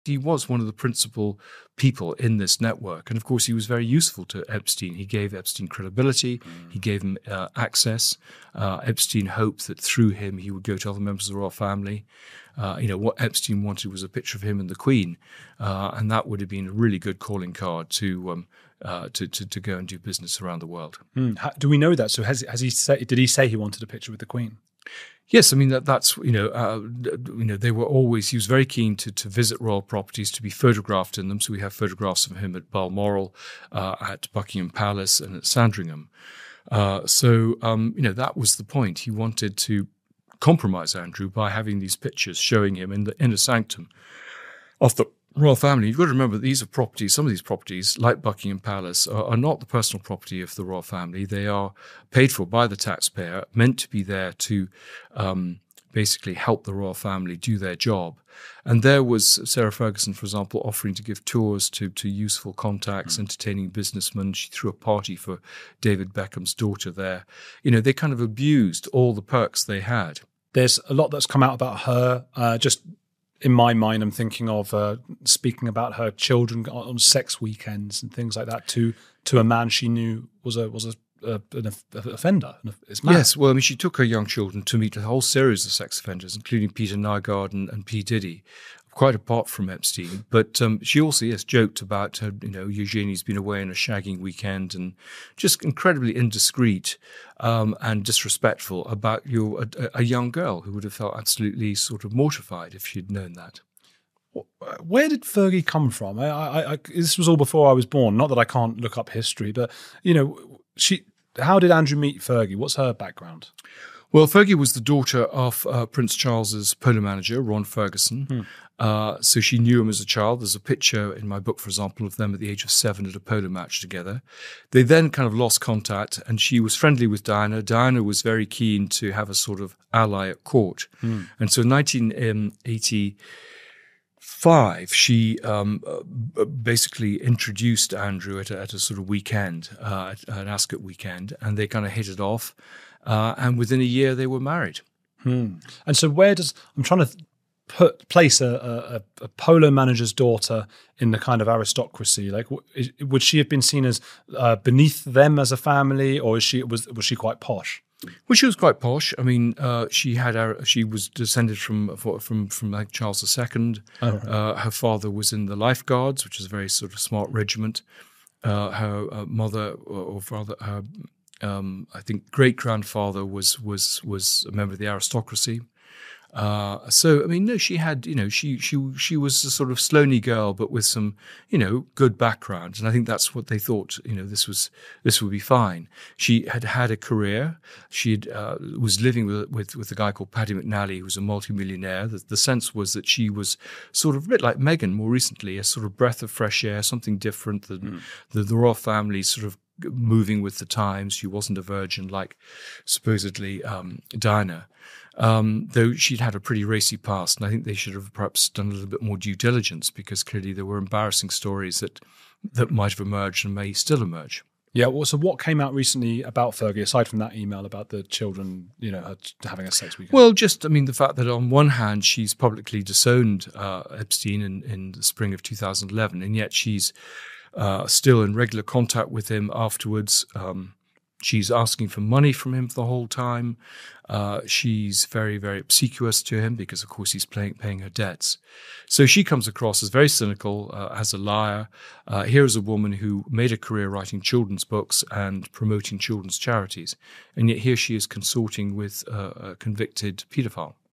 He was one of the principal people in this network. And of course, he was very useful to Epstein. He gave Epstein credibility. He gave him access. Epstein hoped that through him, he would go to other members of the royal family. What Epstein wanted was a picture of him and the Queen. And that would have been a really good calling card to go and do business around the world. Do we know that? So did he say he wanted a picture with the Queen? Yes, I mean that's they were always. He was very keen to visit royal properties, to be photographed in them. So we have photographs of him at Balmoral, at Buckingham Palace, and at Sandringham. That was the point. He wanted to compromise Andrew by having these pictures showing him in the inner sanctum of the royal family. You've got to remember that these are properties. Some of these properties, like Buckingham Palace, are not the personal property of the royal family. They are paid for by the taxpayer, meant to be there to basically help the royal family do their job. And there was Sarah Ferguson, for example, offering to give tours to useful contacts, entertaining businessmen. She threw a party for David Beckham's daughter there. They kind of abused all the perks they had. There's a lot that's come out about her. Just in my mind, I'm thinking of speaking about her children on sex weekends and things like that to a man she knew was an offender. It's mad. Yes, well, I mean, she took her young children to meet a whole series of sex offenders, including Peter Nygaard and P. Diddy, quite apart from Epstein. But she also, joked about her, Eugenie's been away on a shagging weekend, and just incredibly indiscreet and disrespectful about a young girl who would have felt absolutely sort of mortified if she'd known that. Where did Fergie come from? This was all before I was born. Not that I can't look up history, but how did Andrew meet Fergie? What's her background? Well, Fergie was the daughter of Prince Charles's polo manager, Ron Ferguson. So she knew him as a child. There's a picture in my book, for example, of them at the age of 7 at a polo match together. They then kind of lost contact, and she was friendly with Diana. Diana was very keen to have a sort of ally at court. And so in 1985, she basically introduced Andrew at a sort of weekend, an Ascot weekend, and they kind of hit it off. And within a year, they were married. And so I'm trying to place a polo manager's daughter in the kind of aristocracy? Like, would she have been seen as beneath them as a family, or was she quite posh? Well, she was quite posh. I mean, she was descended from like Charles II. Oh, right. Her father was in the Life Guards, which is a very sort of smart regiment. Her mother or father, I think great grandfather was a member of the aristocracy. So I mean, no, she had, she was a sort of Sloaney girl, but with some, good background, and I think that's what they thought. This would be fine. She had had a career. She was living with a guy called Paddy McNally, who was a multimillionaire. The sense was that she was sort of a bit like Meghan more recently, a sort of breath of fresh air, something different than the royal family sort of moving with the times. She wasn't a virgin like supposedly Diana. Though she'd had a pretty racy past, and I think they should have perhaps done a little bit more due diligence, because clearly there were embarrassing stories that might have emerged and may still emerge. Yeah, well, so what came out recently about Fergie, aside from that email about the children, her having a sex weekend? Well, just, I mean, the fact that on one hand she's publicly disowned Epstein in the spring of 2011, and yet she's still in regular contact with him afterwards. She's asking for money from him the whole time. She's very, very obsequious to him because, of course, he's paying her debts. So she comes across as very cynical, as a liar. Here is a woman who made a career writing children's books and promoting children's charities. And yet here she is consorting with a convicted paedophile.